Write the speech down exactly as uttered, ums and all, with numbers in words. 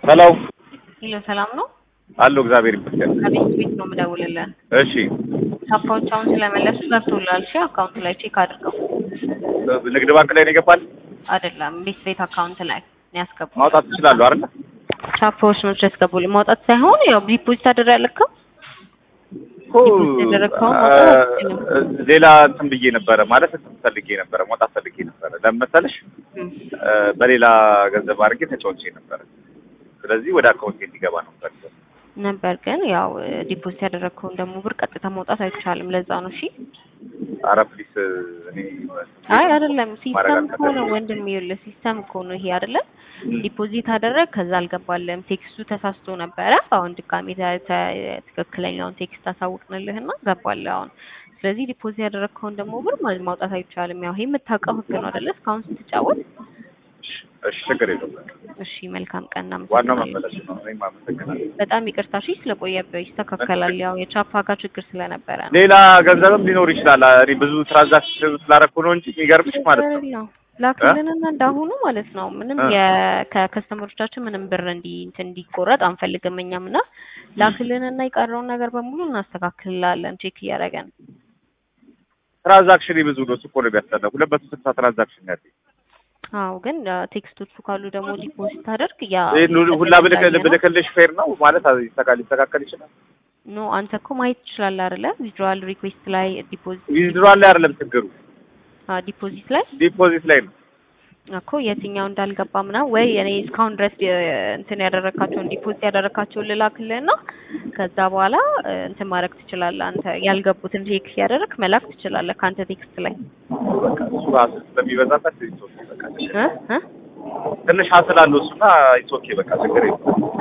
ሄሎ ሄሎ ሰላም ነው አሎ እግዚአብሔር ይመስገን አቤት ቤት ነው የምደውልልህ እሺ አካውንት አሁን ስለመለሱ ገብቶላል እሺ አካውንት ላይ ቼክ አድርገው ንግድ ባንክ ላይ ነው ይገባል አይደለም ቤት ቤት አካውንት ላይ ነው ያስገባው ማውጣት ይችላል አይደል ቻፖች ነው ያስገቡልኝ ማውጣት ሳይሆን ያው ዲፖዚት አደረግልከው ዲፖዚት አደረግከው ማውጣት ሌላ እንትን ብዬ ነበር ማለት ፈልጌ ነበር ማውጣት ፈልጌ ነበር ለምሳሌሽ በሌላ ገንዘብ አድርጌ ተጫውቼ ነበር ስለዚህ ወደ አካውንቴ እንዲገባ ነው ፈልገው ነበር ግን ያው ዲፖዚት ያደረግከውን ደግሞ ብር ቀጥታ ማውጣት አይቻልም ለዛ ነው እሺ ኧረ ፕሊስ እኔ አይ አይደለም ሲስተም ሆነ ወንድም ይኸውልህ ሲስተም እኮ ነው ይሄ አይደለ ዲፖዚት አደረግ ከዛ አልገባለም ቴክስቱ ተሳስቶ ነበረ አሁን ድጋሜ ትክክለኛውን ቴክስት አሳውቅንልህና ገባል አሁን ስለዚህ ዲፖዚት ያደረግከውን ደግሞ ብር ማውጣት አይቻልም ያው ይሄ የምታውቀው ህግ ነው አይደለ እስካሁን ስትጫወት እሺ ችግር የለውም እሺ መልካም ቀን እናመሰግናለን ዋናው መመለስ ነው እኔ ማመሰግናለሁ በጣም ይቅርታ እሺ ስለቆየብህ ይስተካከላል ያው የቻፓ ጋር ችግር ስለነበረ ሌላ ገንዘብም ሊኖር ይችላል እኔ ብዙ ትራንዛክሽን ስላደረኩ ነው እንጂ የሚገርምሽ ማለት ነው ላክልንና እንዳሁኑ ማለት ነው ምንም ከከስተመሮቻችን ምንም ብር እንዲ እንትን እንዲቆረጥ አንፈልግም እኛም እና ላክልንና የቀረውን ነገር በሙሉ እናስተካክልላለን ቼክ እያደረገን ትራንዛክሽን ብዙ ነው እኮ ነው የሚያስጠላው ሁለት መቶ ስልሳ ትራንዛክሽን ያለኝ አው ግን ቴክስቶቹ ካሉ ደግሞ ዲፖዚት አድርግ ያ ሁላ ብለከለ ብለከለሽ ፌር ነው ማለት ይስተካከል ይስተካከል ይችላል ኖ አንተ እኮ ማየት ትችላለህ አይደለ ዊዝድሮዋል ሪኩዌስት ላይ ዲፖዚት ዊዝድሮዋል ላይ አይደለም ችግሩ አ ዲፖዚት ላይ ዲፖዚት ላይ ነው እኮ የትኛው እንዳልገባ ምናምን ወይ እኔ እስካሁን ድረስ እንትን ያደረካቸውን ዲፖዚት ያደረካቸውን ልላክልህና ከዛ በኋላ እንትን ማድረግ ትችላለህ አንተ ያልገቡትን ቼክ ያደረክ መላክ ትችላለህ ካንተ ቴክስት ላይ በቃ እሱ ራሱ ስለሚበዛበት ይሶኬ በቃ እ እ ትንሽ ሀስል አለው እሱና ይሶኬ በቃ ችግር የለም